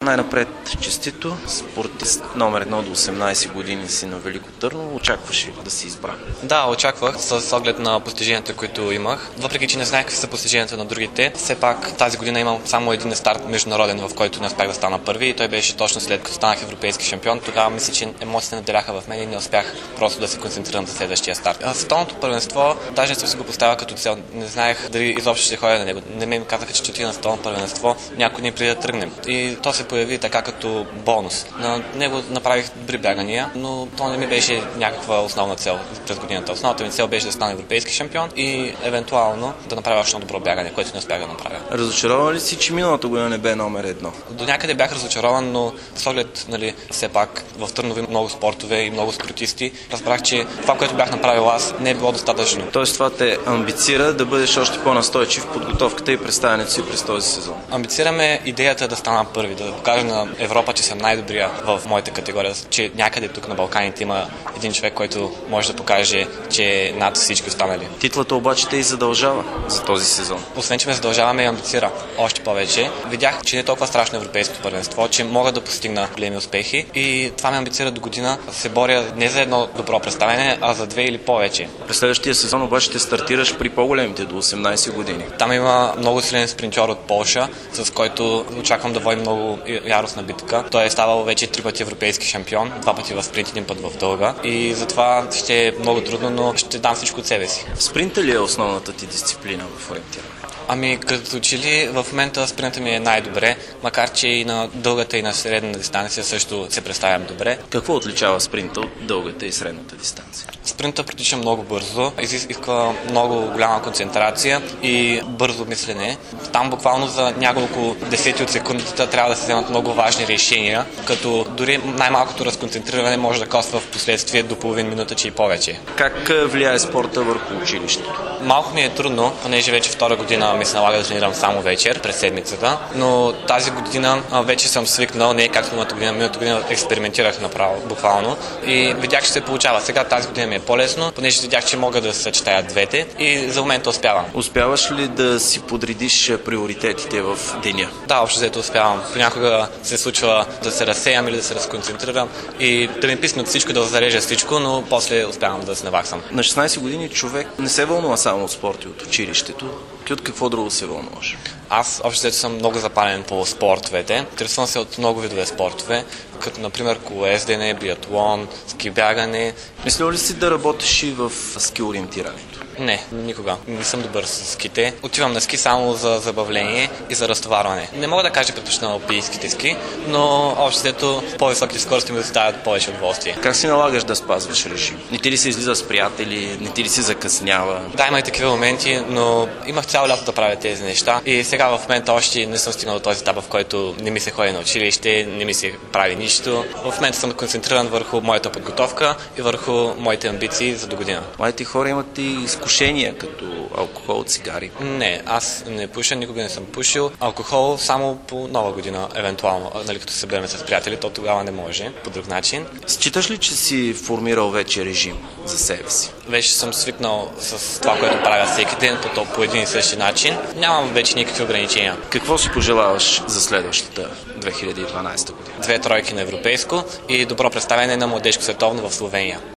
Най-напред честито, спортист номер 1 до 18 години си на Велико Търново. Очакваш ли да си избран? Да, очаквах с оглед на постиженията, които имах. Въпреки че не знаех какви са постиженията на другите, все пак тази година имам само един старт международен, в който не успях да стана първи и той беше точно след като станах европейски шампион. Тогава мисля, че емоциите наделяха в мен и не успях просто да се концентрирам за следващия старт. Световното първенство даже не съм си го поставил като цел. Не знаех дали изобщо ще ходя на него. Не ми казаха, че ще отида на световно първенство някой дни преди да тръгнем. И то се появи така като бонус. На него направих добри бягания, но то не ми беше някаква основна цел през годината. Основната ми цел беше да стана европейски шампион и евентуално да направя още добро бягане, което не успях да направя. Разочарован ли си, че миналата година не бе номер 1? До някъде бях разочарован, но с оглед, все пак в Търново много спортове и много спортисти, разбрах, че това, което бях направил аз, не е било достатъчно. Тоест това те амбицира да бъдеш още по-настойчив в подготовката и представянето си през този сезон? Амбицираме идеята да стана първи, да покажа на Европа, че съм най-добрия в моята категория, че някъде тук на Балканите има един човек, който може да покаже, че е над всички останали. Титлата обаче те и задължава за този сезон. Освен, че ме задължава, ме амбицира още повече. Видях, че не е толкова страшно европейското първенство, че мога да постигна големи успехи и това ме амбицира до година. Се боря не за едно добро представяне, а за 2 или повече. През следващия сезон обаче ще стартираш при по-големите до 18 години. Там има много силен спринтьор от Полша, с който очаквам да водим много яростна битка. Той е ставал вече 3 пъти европейски шампион, 2 пъти в спринт, 1 път в дълга. И затова ще е много трудно, но ще дам всичко от себе си. Спринта ли е основната ти дисциплина в ориентиране? Ами, като че ли в момента спринта ми е най-добре, макар че и на дългата и на средната дистанция също се представям добре. Какво отличава спринта от дългата и средната дистанция? Спринта протича много бързо, изисква много голяма концентрация и бързо мислене. Там буквално за няколко десети от секундата трябва да се вземат много важни решения, като дори най-малкото разконцентриране може да коства в последствие до половин минута, че и повече. Как влияе спорта върху училището? Малко ми е трудно, понеже вече втора година ми се налага да тренирам само вечер през седмицата, но тази година вече съм свикнал, не е както миналата година експериментирах направо буквално и видях, че се получава. Сега тази година ми е по-лесно, понеже видях, че мога да съчетая двете и за момента успявам. Успяваш ли да си подредиш приоритетите в деня? Да, общо взето успявам. Понякога се случва да се разсеям или да се разконцентрирам и да ми писнат всичко, да зарежа всичко, но после успявам да се наваксам. На 16 години човек не се вълнува само от спорт и от училището. Ти от какво друго се вълнуваш? Аз общо взето съм много запален по спортовете. Интересувам се от много видове спортове, като например колоездене, биатлон, ски бягане. Мислил ли си да работиш и в ски ориентирането? Не, никога. Не съм добър с ските. Отивам на ски само за забавление и за разтоварване. Не мога да кажа предпочитам алпийските ски, но общо взето по-високи скорости ми доставят повече удоволствие. Как си налагаш да спазваш режим? Не ти ли се излиза с приятели, не ти ли се закъснява? Да, има и такива моменти, но имах цяло лято да правя тези неща и сега в момента още не съм стигнал до този етап, в който не ми се ходи на училище, не ми се прави нищо. В момента съм концентриран върху моята подготовка и върху моите амбиции за до година. Младите хора имат и изкушения, като алкохол, цигари. Не, аз не пуша, никога не съм пушил. Алкохол само по Нова година, евентуално, нали, като се съберем с приятели, то тогава не може по друг начин. Считаш ли, че си формирал вече режим за себе си? Вече съм свикнал с това, което правя всеки ден, по един и същи начин. Нямам вече никакви ограничения. Какво си пожелаваш за следващата 2012 година? 2 тройки на европейско и добро представяне на младежко световно в Словения.